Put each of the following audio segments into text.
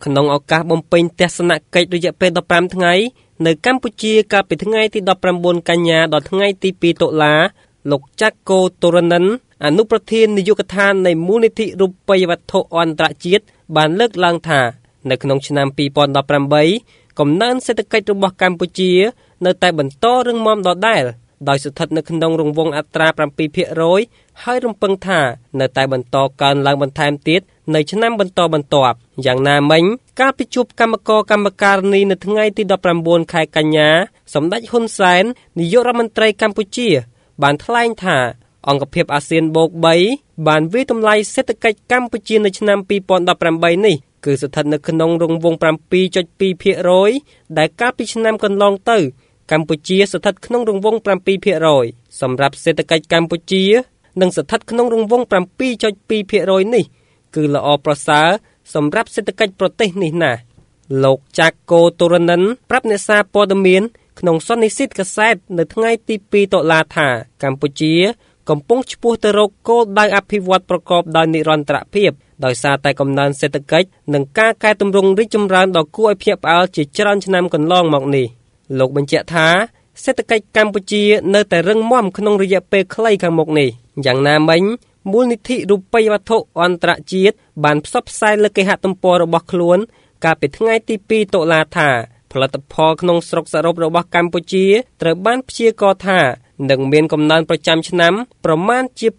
ក្នុងឱកាសបំពេញទស្សនកិច្ចរយៈពេល15ថ្ងៃនៅកម្ពុជាកាលពីថ្ងៃទី19កញ្ញាដល់ថ្ងៃទី2តុលាលោកចាក់កូតូរនិនអនុប្រធាននាយកដ្ឋាននៃមូលនិធិរូបិយវត្ថុអន្តរជាតិបានលើកឡើងថានៅក្នុងឆ្នាំ2018កំណើនសេដ្ឋកិច្ចរបស់កម្ពុជានៅតែបន្តរឹងមាំដដែលដោយស្ថិតនៅក្នុងរង្វង់អត្រា 7% ហើយរំពឹងថានៅតែបន្តកើនឡើងបន្ថែមទៀតនៅឆ្នាំបន្តបន្ទាប់យ៉ាងណាមិញការប្រជុំកម្មការនីនៅថ្ងៃទី19ខែកញ្ញាសម្ដេចហ៊ុនសែននាយករដ្ឋមន្ត្រីកម្ពុជាបានថ្លែងថាអង្គភាពអាស៊ានបូក3បានវាយតម្លៃសេដ្ឋកិច្ចកម្ពុជានៅឆ្នាំ2018នេះគឺស្ថិតនៅក្នុងរង្វង់ 7.2% ដែលកាលពីឆ្នាំកន្លងទៅកម្ពុជាស្ថិតក្នុងរង្វង់ 7% សម្រាប់សេដ្ឋកិច្ចកម្ពុជានឹងស្ថិតក្នុងរង្វង់ 7.2% នេះគឺល្អប្រសើរសម្រាប់សេដ្ឋកិច្ចប្រទេសនេះណាស់លោកចាក់កូតូរនិនប្រាប់អ្នកសារព័ត៌មានក្នុងសន្និសីទកាសែតនៅថ្ងៃទី2តុលាថាកម្ពុជាកំពុងឆ្ពោះទៅរកគោលដៅអភិវឌ្ឍប្រកបដោយនិរន្តរភាពដោយសារតែកំណើនសេដ្ឋកិច្ចនិងការកែតម្រង់រីកចម្រើនដ៏គួរឲ្យភ្ញាក់ផ្អើលជាច្រើនឆ្នាំកន្លងមកនេះលោកបញ្ជាក់ថាសេដ្ឋកិច្ចកម្ពុជានៅតែរឹងមាំក្នុងរយៈពេលខ្លីខាងមុខនេះយ៉ាងណាមិញមូលនិធិរូបិយវត្ថុអន្តរជាតិបានផ្សព្វផ្សាយលើគេហទំព័ររបស់ខ្លួនកាលពីថ្ងៃទី2តុលាថាផលិតផលក្នុងស្រុកសរុបរបស់កម្ពុជាត្រូវបានព្យាករណ៍ថានឹងមានកំណើនប្រចាំឆ្នាំប្រមាណជា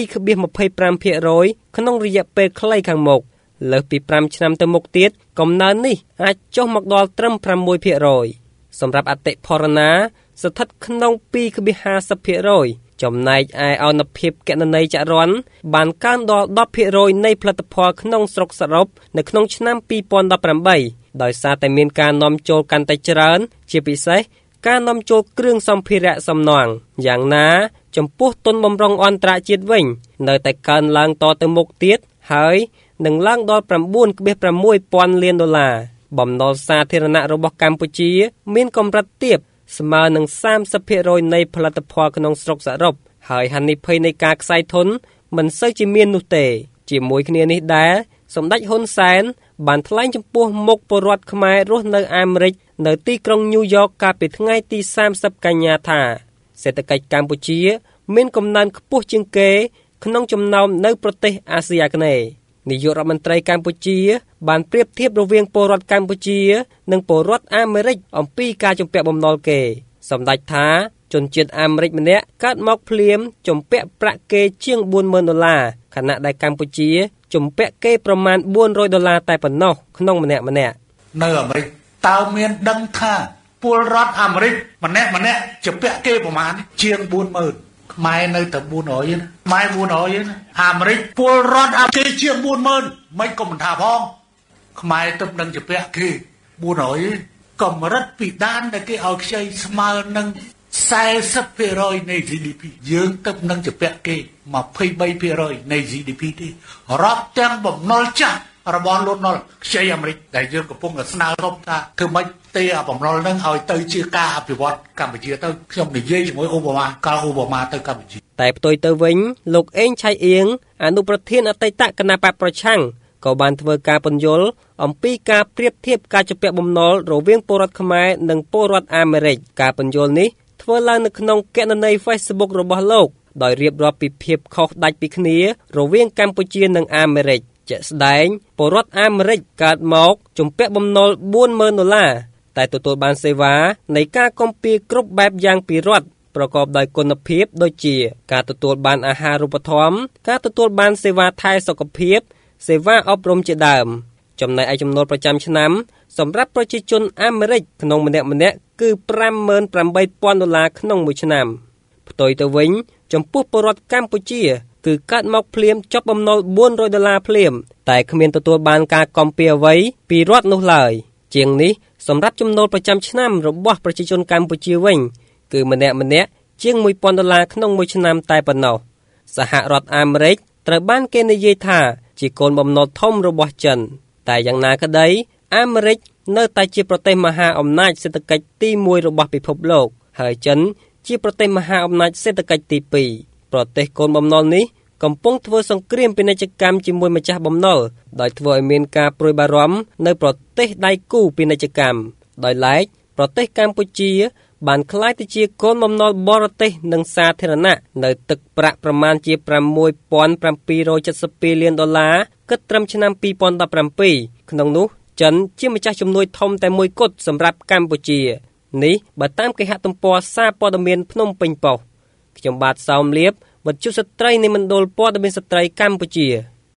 7.25% ក្នុងរយៈពេលខ្លីខាងមុខលើសពី5ឆ្នាំទៅមុខទៀតកំណើននេះអាចចុះមកដល់ត្រឹម 6% សម្រាប់អតិផរណាស្ថិតក្នុង 2.50% ចំណែកឯអនុភាពគណនេយ្យចរន្តបានកើនដល់ 10% នៃផលិតផលក្នុងស្រុកសរុបនៅក្នុងឆ្នាំ2018ដោយសារតែមានការនាំចូលកាន់តែច្រើនជាពិសេសការនាំចូលគ្រឿងសម្ភារៈសំណង់យ៉ាងណាចំពោះទុនបម្រុងអន្តរជាតិវិញនៅតែកើនឡើងតទៅមុខទៀតហើយនឹងឡើងដល់ 9.6 ពាន់លានដុល្លារបំណុលសាធារណៈរបស់កម្ពុជាមានកម្រិតទាបស្មើនឹង 30% នៃផលិតផលក្នុងស្រុកសរុបហើយហានិភ័យនៃការខ្សែធនមិនសូវជាមាននោះទេជាមួយគ្នានេះដែរសម្ដេចហ៊ុនសែនបានថ្លែងចំពោះមុខពលរដ្ឋខ្មែររស់នៅអាមេរិកនៅទីក្រុងញូវយ៉កកាលពីថ្ងៃទី30កញ្ញាថាសេដ្ឋកិច្ចកម្ពុជាមានកំណើនខ្ពស់ជាងគេក្នុងចំណោមនៅប្រទេសអាស៊ីអាគ្នេយ៍នាយករដ្ឋមន្ត្រីកម្ពុជាបានប្រៀបធៀបរវាងពលរដ្ឋកម្ពុជានិងពលរដ្ឋអាមេរិកអំពីការជំពាក់បំណុលគេសម្ដេចថាជនជាតិអាមេរិកម្នាក់កើតមកភ្លាមជំពាក់ប្រាក់គេជាង $40,000 ខណៈដែលកម្ពុជាជំពាក់គេប្រមាណ $400 តែប៉ុណ្ណោះក្នុងម្នាក់នៅអាមេរិកតើមានដឹងថាពលរដ្ឋអាមេរិកម្នាក់ជំពាក់គេប្រមាណជាង 40,000 ខ្មែរនៅតែ 400 ណាខ្មែរ 400 ណាអាមេរិកពលរដ្ឋអាមេរិកជាង 40,000 មិនក៏មិនថាផងខ្មែរទឹកនឹងជំពាក់គេ 400 កម្រិតពីដានដែលគេឲ្យខ្ចីស្មើនឹង 40% នៃ GDP យើងទឹកនឹងជំពាក់គេ 23% នៃ GDP ទេរាប់ទាំងបំណុលចាស់របស់លន់នល់ខ្ចីអាមេរិកដែលយើងកំពុងតែស្នើរំថាធ្វើម៉េចទេអាបំណុលនឹងឲ្យទៅជាការអភិវឌ្ឍកម្ពុជាទៅខ្ញុំនិយាយជាមួយអូបាម៉ាកាលអូបាម៉ាទៅកម្ពុជាតែផ្ទុយទៅវិញលោកអេងឆៃអៀងអនុប្រធានអតីតគណៈបកប្រឆាំងក៏បានធ្វើការពន្យល់អំពីការប្រៀបធៀបការជំពាក់បំណុលរវាងពលរដ្ឋខ្មែរនិងពលរដ្ឋអាមេរិកការពន្យល់នេះធ្វើឡើងនៅក្នុងគណនី Facebook របស់លោកដោយរៀបរាប់ពីភាពខុសដាច់ពីគ្នារវាងកម្ពុជានិងអាមេរិកជាក់ស្ដែងពលរដ្ឋអាមេរិកកើតមកជំពាក់បំណុល $40,000 តែទទួលបានសេវានៃការគាំពារគ្រប់បែបយ៉ាងពីរដ្ឋប្រកបដោយគុណភាពដូចជាការទទួលបានអាហារូបត្ថម្ភការទទួលបានសេវាថែសុខភាពសេវាអប់រំជាដើមចំណែកឯចំណូលប្រចាំឆ្នាំសម្រាប់ប្រជាជនអាមេរិកក្នុងម្នាក់គឺ $58,000 ក្នុងមួយឆ្នាំផ្ទុយទៅវិញចំពោះពលរដ្ឋកម្ពុជាគឺកាត់មកភ្លាមចុះបំណុល $400 ភ្លាមតែគ្មានទទួលបានការគាំពារអ្វីពីរដ្ឋនោះឡើយជាងនេះសម្រាប់ចំណូលប្រចាំឆ្នាំរបស់ប្រជាជនកម្ពុជាវិញគឺម្នាក់ជាង $1,000 ក្នុងមួយឆ្នាំតែប៉ុណ្ណោះសហរដ្ឋអាមេរិកត្រូវបានគេនិយាយថាជាកូនបំណុលធំរបស់ចិនតែយ៉ាងណាក្តីអាមេរិកនៅតែជាប្រទេសមហាអំណាចសេដ្ឋកិច្ចទី1របស់ពិភពលោកហើយចិនជាប្រទេសមហាអំណាចសេដ្ឋកិច្ចទី2ប្រទេសកូនបំណុលនេះកំពុងធ្វើសង្គ្រាមពាណិជ្ជកម្មជាមួយម្ចាស់បំណុលដោយធ្វើឲ្យមានការព្រួយបារម្ភនៅប្រទេសដៃគូពាណិជ្ជកម្មដោយឡែកប្រទេសកម្ពុជាបានក្លាយទៅជាកូនបំណុលបរទេសនិងសាធារណៈនៅទឹកប្រាក់ប្រមាណជា$6,772 លានគិតត្រឹមឆ្នាំ2017ក្នុងនោះចិនជាម្ចាស់ជំនួយធំតែមួយគត់សម្រាប់កម្ពុជានេះបើតាមគេហទំព័រសារព័ត៌មានភ្នំពេញប៉ុស្តិ៍ខ្ញុំបាទសោមលៀបវិទ្យុស្ត្រីនៃមណ្ឌលព័ត៌មានស្ត្រីកម្ពុជា